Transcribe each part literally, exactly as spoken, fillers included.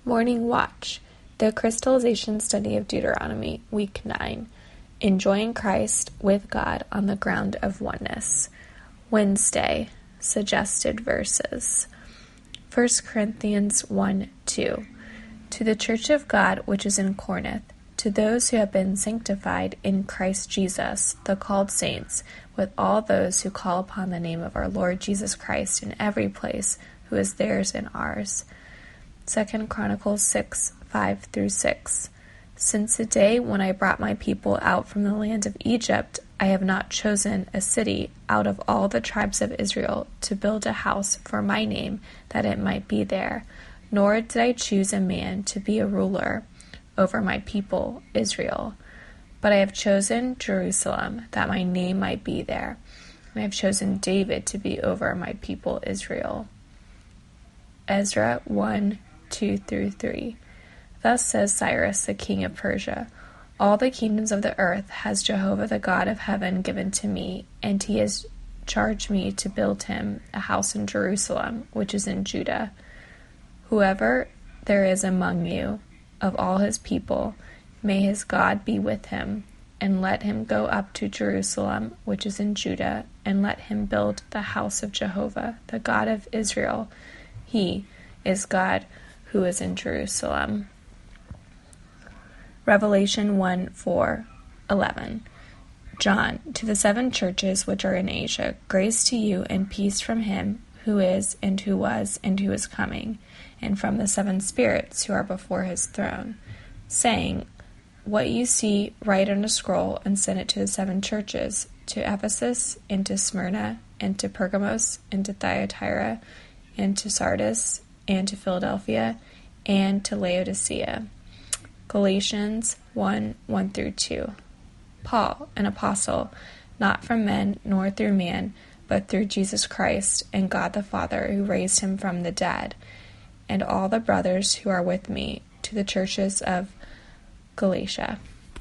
Morning Watch, the Crystallization Study of Deuteronomy, Week nine, Enjoying Christ with God on the Ground of Oneness. Wednesday, Suggested Verses. First Corinthians one two. To the Church of God which is in Corinth, to those who have been sanctified in Christ Jesus, the called saints, with all those who call upon the name of our Lord Jesus Christ in every place, who is theirs and ours. Second Chronicles six, five through six. Since the day when I brought my people out from the land of Egypt, I have not chosen a city out of all the tribes of Israel to build a house for my name, that it might be there. Nor did I choose a man to be a ruler over my people, Israel. But I have chosen Jerusalem, that my name might be there. And I have chosen David to be over my people, Israel. Ezra one, two through three. Thus says Cyrus, the king of Persia, all the kingdoms of the earth has Jehovah the God of heaven given to me, and he has charged me to build him a house in Jerusalem, which is in Judah. Whoever there is among you, of all his people, may his God be with him, and let him go up to Jerusalem, which is in Judah, and let him build the house of Jehovah, the God of Israel. He is God who is in Jerusalem. Revelation one, four, eleven. John, to the seven churches which are in Asia, grace to you and peace from him who is, and who was, and who is coming, and from the seven spirits who are before his throne, saying, what you see, write on a scroll and send it to the seven churches, to Ephesus, and to Smyrna, and to Pergamos, and to Thyatira, and to Sardis, and to Philadelphia, and to Laodicea. Galatians one, one through two. Paul, an apostle, not from men nor through man, but through Jesus Christ and God the Father, who raised him from the dead, and all the brothers who are with me, to the churches of Galatia.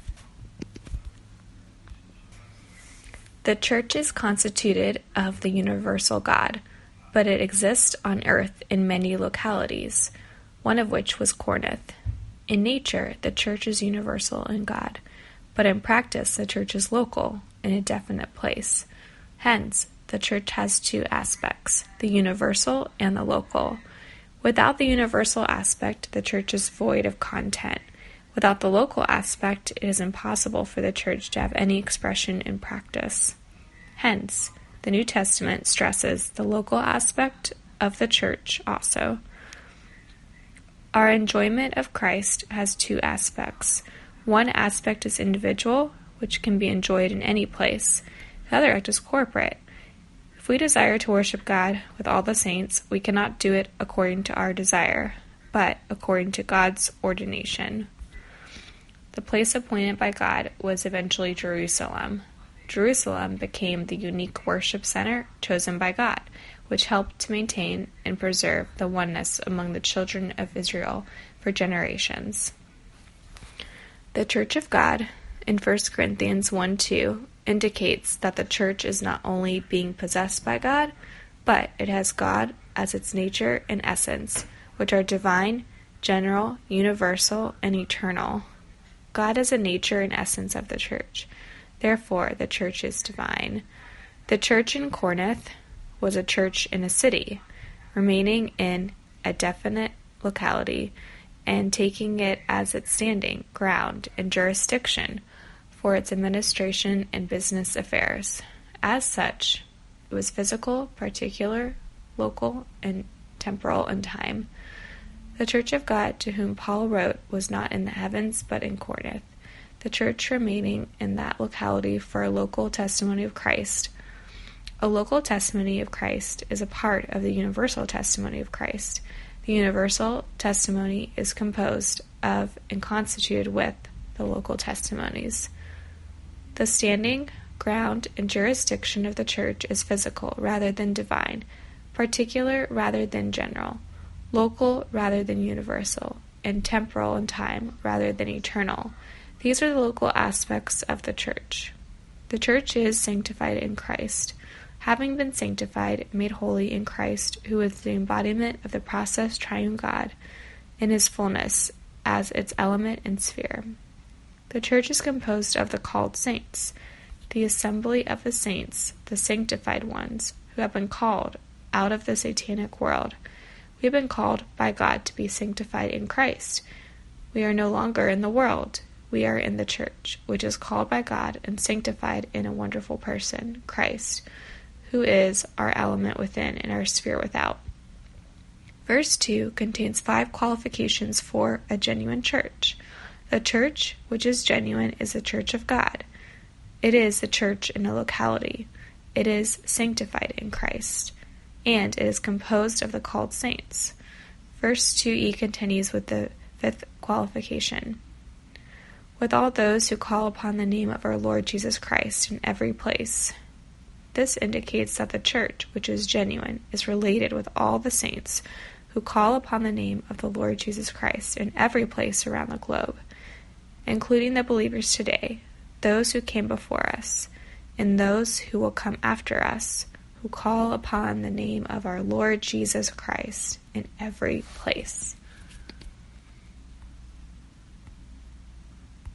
The church is constituted of the universal God, but it exists on earth in many localities, one of which was Corinth. In nature, the church is universal in God, but in practice, the church is local, in a definite place. Hence, the church has two aspects, the universal and the local. Without the universal aspect, the church is void of content. Without the local aspect, it is impossible for the church to have any expression in practice. Hence, the New Testament stresses the local aspect of the church also. Our enjoyment of Christ has two aspects. One aspect is individual, which can be enjoyed in any place. The other act is corporate. If we desire to worship God with all the saints, we cannot do it according to our desire, but according to God's ordination. The place appointed by God was eventually Jerusalem. Jerusalem became the unique worship center chosen by God, which helped to maintain and preserve the oneness among the children of Israel for generations. The Church of God, in First Corinthians one two, indicates that the church is not only being possessed by God, but it has God as its nature and essence, which are divine, general, universal, and eternal. God is the nature and essence of the church. Therefore, the church is divine. The church in Corinth was a church in a city, remaining in a definite locality and taking it as its standing, ground, and jurisdiction for its administration and business affairs. As such, it was physical, particular, local, and temporal in time. The church of God to whom Paul wrote was not in the heavens but in Corinth, the church remaining in that locality for a local testimony of Christ. A local testimony of Christ is a part of the universal testimony of Christ. The universal testimony is composed of and constituted with the local testimonies. The standing, ground, and jurisdiction of the church is physical rather than divine, particular rather than general, local rather than universal, and temporal in time rather than eternal. These are the local aspects of the church. The church is sanctified in Christ. Having been sanctified, made holy in Christ, who is the embodiment of the process triune God, in his fullness as its element and sphere. The church is composed of the called saints, the assembly of the saints, the sanctified ones, who have been called out of the satanic world. We have been called by God to be sanctified in Christ. We are no longer in the world. We are in the church, which is called by God and sanctified in a wonderful person, Christ, who is our element within and our sphere without. Verse two contains five qualifications for a genuine church. The church, which is genuine, is the church of God. It is the church in a locality. It is sanctified in Christ. And it is composed of the called saints. Verse two e continues with the fifth qualification. With all those who call upon the name of our Lord Jesus Christ in every place. This indicates that the church, which is genuine, is related with all the saints who call upon the name of the Lord Jesus Christ in every place around the globe, including the believers today, those who came before us, and those who will come after us, who call upon the name of our Lord Jesus Christ in every place.